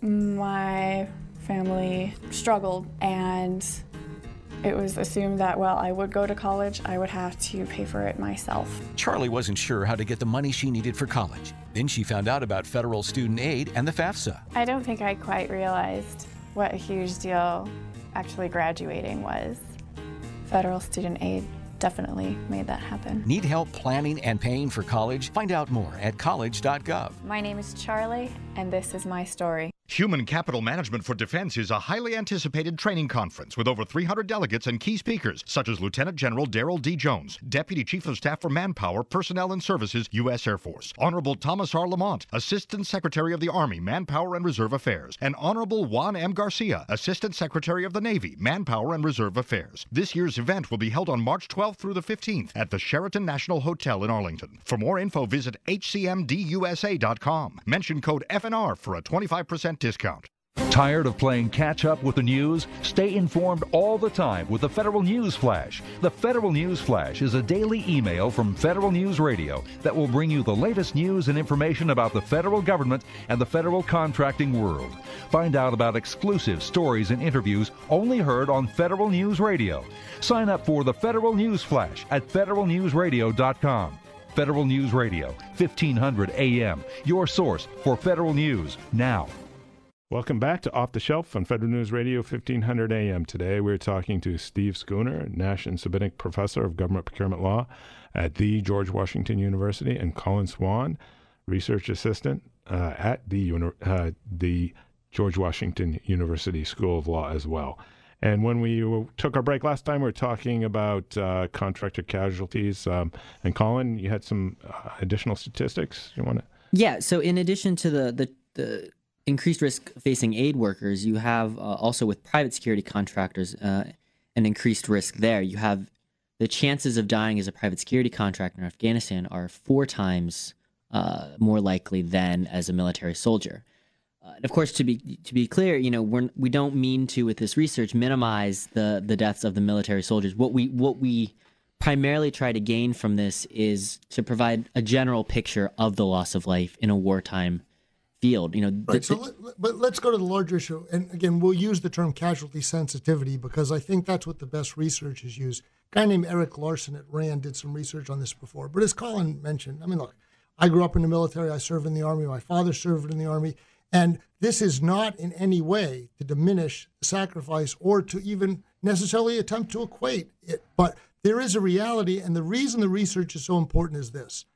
My family struggled, and it was assumed that, well, I would go to college, I would have to pay for it myself. Charlie wasn't sure how to get the money she needed for college. Then she found out about federal student aid and the FAFSA. I don't think I quite realized what a huge deal actually graduating was. Federal student aid definitely made that happen. Need help planning and paying for college? Find out more at college.gov. My name is Charlie, and this is my story. Human Capital Management for Defense is a highly anticipated training conference with over 300 delegates and key speakers, such as Lieutenant General Daryl D. Jones, Deputy Chief of Staff for Manpower, Personnel and Services, U.S. Air Force, Honorable Thomas R. Lamont, Assistant Secretary of the Army, Manpower and Reserve Affairs, and Honorable Juan M. Garcia, Assistant Secretary of the Navy, Manpower and Reserve Affairs. This year's event will be held on March 12th through the 15th at the Sheraton National Hotel in Arlington. For more info, visit hcmdusa.com. Mention code FNR for a 25% discount. Tired of playing catch-up with the news? Stay informed all the time with the Federal News Flash. The Federal News Flash is a daily email from Federal News Radio that will bring you the latest news and information about the federal government and the federal contracting world. Find out about exclusive stories and interviews only heard on Federal News Radio. Sign up for the Federal News Flash at federalnewsradio.com. Federal News Radio, 1500 AM, your source for federal news now. Welcome back to Off the Shelf on Federal News Radio, 1500 AM. Today we're talking to Steve Schooner, Nash and Sabinik Professor of Government Procurement Law at the George Washington University, and Colin Swan, Research Assistant at the George Washington University School of Law as well. And when we took our break last time, we were talking about contractor casualties. And Colin, you had some additional statistics you want to? Yeah. So in addition to the increased risk facing aid workers, you have also with private security contractors an increased risk there. You have the chances of dying as a private security contractor in Afghanistan are 4 times more likely than as a military soldier. And of course, to be clear, we don't mean to, with this research, minimize the deaths of the military soldiers. What we primarily try to gain from this is to provide a general picture of the loss of life in a wartime field. But let's go to the larger issue. And again, we'll use the term casualty sensitivity because I think that's what the best research is used. A guy named Eric Larson at RAND did some research on this before. But as Colin mentioned, I mean, look, I grew up in the military. I served in the Army. My father served in the Army. And this is not in any way to diminish the sacrifice or to even necessarily attempt to equate it. But there is a reality, and the reason the research is so important is this.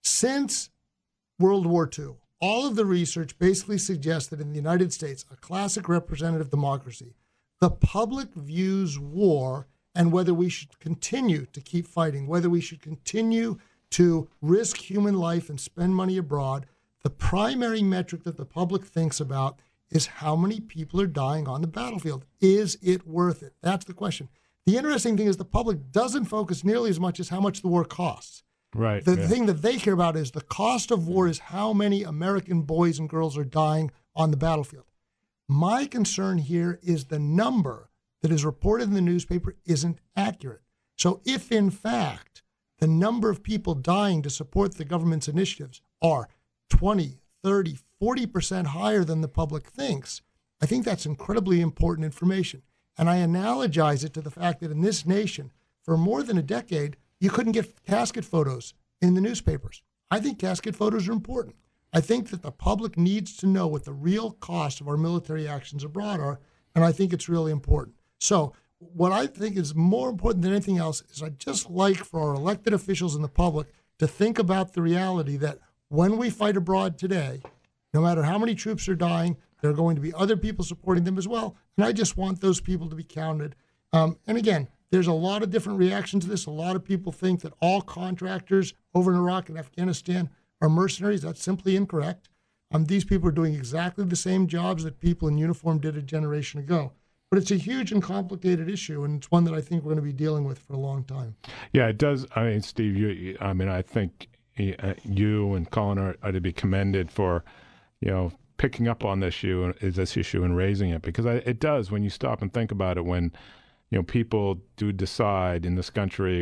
Since World War II, all of the research basically suggests that in the United States, a classic representative democracy, the public views war and whether we should continue to keep fighting, whether we should continue to risk human life and spend money abroad. The primary metric that the public thinks about is how many people are dying on the battlefield. Is it worth it? That's the question. The interesting thing is the public doesn't focus nearly as much as how much the war costs. Right. The thing that they care about is the cost of war is how many American boys and girls are dying on the battlefield. My concern here is the number that is reported in the newspaper isn't accurate. So if, in fact, the number of people dying to support the government's initiatives are 20, 30, 40% higher than the public thinks, I think that's incredibly important information. And I analogize it to the fact that in this nation, for more than a decade, you couldn't get casket photos in the newspapers. I think casket photos are important. I think that the public needs to know what the real cost of our military actions abroad are, and I think it's really important. So what I think is more important than anything else is I'd just like for our elected officials and the public to think about the reality that when we fight abroad today, no matter how many troops are dying, there are going to be other people supporting them as well. And I just want those people to be counted. And again, there's a lot of different reactions to this. A lot of people think that all contractors over in Iraq and Afghanistan are mercenaries. That's simply incorrect. These people are doing exactly the same jobs that people in uniform did a generation ago. But it's a huge and complicated issue, and it's one that I think we're going to be dealing with for a long time. Yeah, it does. I mean, Steve, I think you and Colin are to be commended for, picking up on this issue and raising it, because it does, when you stop and think about it, when people do decide in this country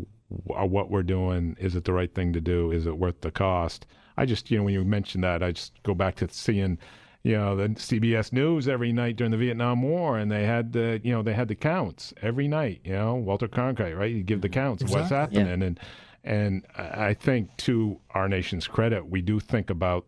what we're doing, is it the right thing to do? Is it worth the cost? I just, when you mentioned that, I just go back to seeing, the CBS News every night during the Vietnam War, and they had the counts every night. Walter Cronkite, right? You give the counts of what's happening, yeah. And I think, to our nation's credit, we do think about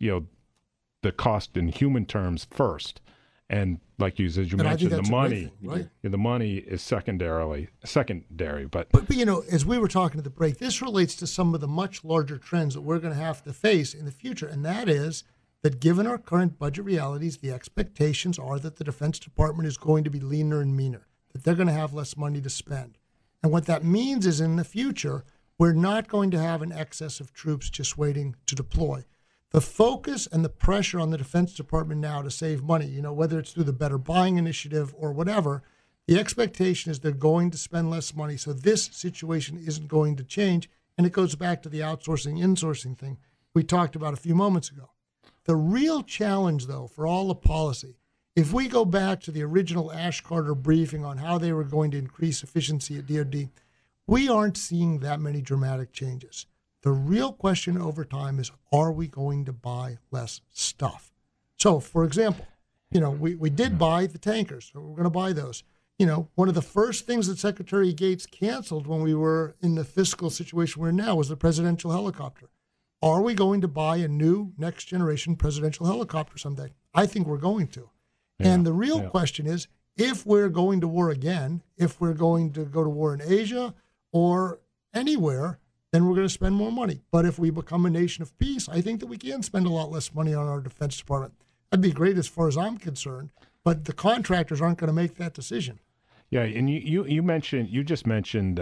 the cost in human terms first. And like as you mentioned, the money, right? The money is secondary. But as we were talking at the break, this relates to some of the much larger trends that we're going to have to face in the future. And that is that given our current budget realities, the expectations are that the Defense Department is going to be leaner and meaner, that they're going to have less money to spend. And what that means is in the future, we're not going to have an excess of troops just waiting to deploy. The focus and the pressure on the Defense Department now to save money, whether it's through the Better Buying Initiative or whatever, the expectation is they're going to spend less money. So this situation isn't going to change. And it goes back to the outsourcing, insourcing thing we talked about a few moments ago. The real challenge, though, for all the policy, if we go back to the original Ash Carter briefing on how they were going to increase efficiency at DoD, we aren't seeing that many dramatic changes. The real question over time is, are we going to buy less stuff? So, for example, we did buy the tankers, so we're going to buy those. One of the first things that Secretary Gates canceled when we were in the fiscal situation we're in now was the presidential helicopter. Are we going to buy a new next-generation presidential helicopter someday? I think we're going to. Yeah, and the real question is, if we're going to war again, if we're going to go to war in Asia or anywhere, then we're going to spend more money. But if we become a nation of peace, I think that we can spend a lot less money on our Defense Department. That'd be great as far as I'm concerned. but the contractors aren't going to make that decision. Yeah, and you just mentioned,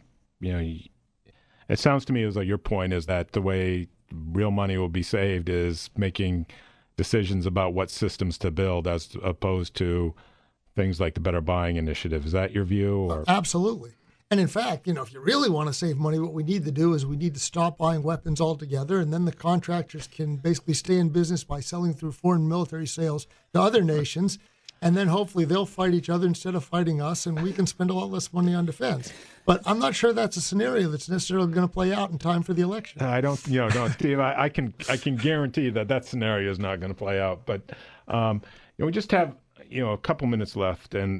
it sounds to me as though your point is that the way real money will be saved is making decisions about what systems to build as opposed to things like the Better Buying Initiative. Is that your view? Or? Absolutely. And in fact, if you really want to save money, what we need to do is we need to stop buying weapons altogether, and then the contractors can basically stay in business by selling through foreign military sales to other nations, and then hopefully they'll fight each other instead of fighting us, and we can spend a lot less money on defense. But I'm not sure that's a scenario that's necessarily going to play out in time for the election. I don't, Steve, I can guarantee that scenario is not going to play out. But we just have a couple minutes left, and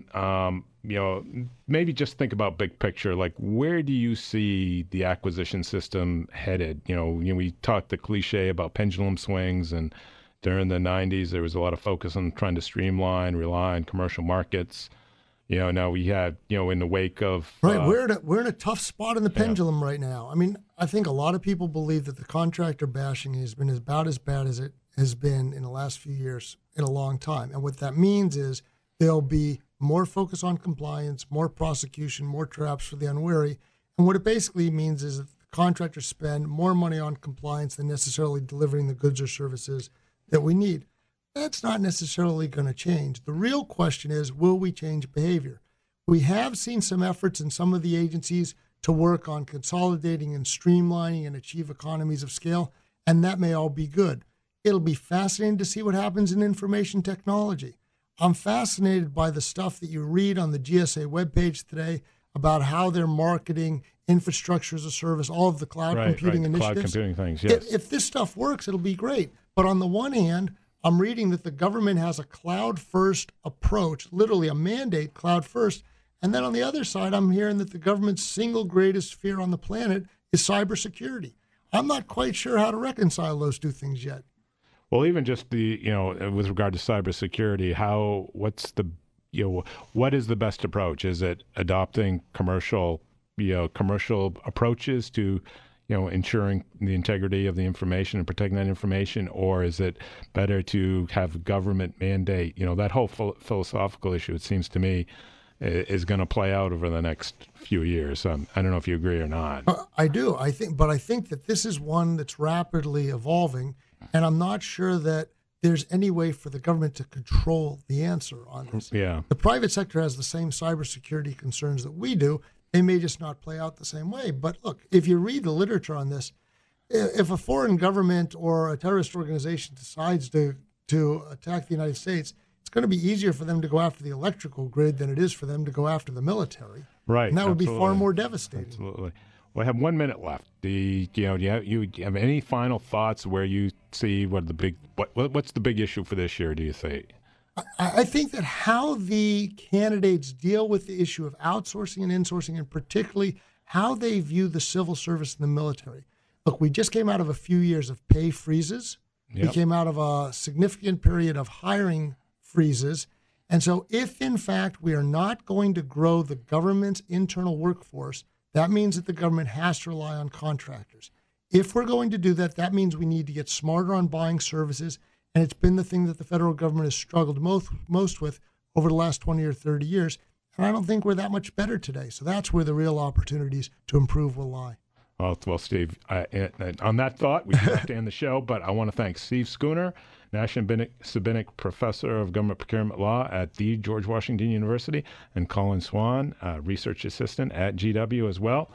maybe just think about big picture. Like, where do you see the acquisition system headed? We talked the cliche about pendulum swings, and during the 90s, there was a lot of focus on trying to streamline, rely on commercial markets. Now we had, in the wake of... Right, we're in a tough spot in the pendulum right now. I mean, I think a lot of people believe that the contractor bashing has been about as bad as it has been in the last few years in a long time. And what that means is there'll be more focus on compliance, more prosecution, more traps for the unwary. And what it basically means is that the contractors spend more money on compliance than necessarily delivering the goods or services that we need. That's not necessarily going to change. The real question is, will we change behavior? We have seen some efforts in some of the agencies to work on consolidating and streamlining and achieve economies of scale, and that may all be good. It'll be fascinating to see what happens in information technology. I'm fascinated by the stuff that you read on the GSA webpage today about how they're marketing infrastructure as a service, all of the cloud computing initiatives. Cloud computing things, yes. If this stuff works, it'll be great. But on the one hand, I'm reading that the government has a cloud-first approach, literally a mandate cloud-first. And then on the other side, I'm hearing that the government's single greatest fear on the planet is cybersecurity. I'm not quite sure how to reconcile those two things yet. Well, even just with regard to cybersecurity, what is the best approach? Is it adopting commercial approaches to, ensuring the integrity of the information and protecting that information, or is it better to have government mandate? That whole philosophical issue, it seems to me, is going to play out over the next few years. I don't know if you agree or not. I do. I think that this is one that's rapidly evolving. And I'm not sure that there's any way for the government to control the answer on this. Yeah. The private sector has the same cybersecurity concerns that we do. They may just not play out the same way. But look, if you read the literature on this, if a foreign government or a terrorist organization decides to attack the United States, it's going to be easier for them to go after the electrical grid than it is for them to go after the military. Right. And that would be far more devastating. Absolutely. Well, I have 1 minute left. Do you have any final thoughts where you see what's the big issue for this year, do you think? I think that how the candidates deal with the issue of outsourcing and insourcing, and particularly how they view the civil service and the military. Look, we just came out of a few years of pay freezes. Yep. We came out of a significant period of hiring freezes. And so if, in fact, we are not going to grow the government's internal workforce, that means that the government has to rely on contractors. If we're going to do that, that means we need to get smarter on buying services, and it's been the thing that the federal government has struggled most with over the last 20 or 30 years, and I don't think we're that much better today. So that's where the real opportunities to improve will lie. Well, Steve, on that thought, we have to end the show, but I want to thank Steve Schooner, Nash Sabinic Professor of Government Procurement Law at the George Washington University, and Colin Swan, Research Assistant at GW as well.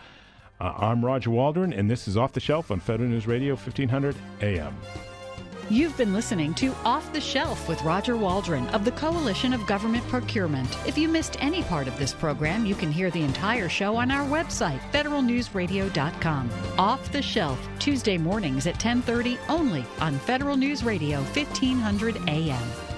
I'm Roger Waldron, and this is Off the Shelf on Federal News Radio, 1500 AM. You've been listening to Off the Shelf with Roger Waldron of the Coalition of Government Procurement. If you missed any part of this program, you can hear the entire show on our website, federalnewsradio.com. Off the Shelf, Tuesday mornings at 10:30 only on Federal News Radio, 1500 AM.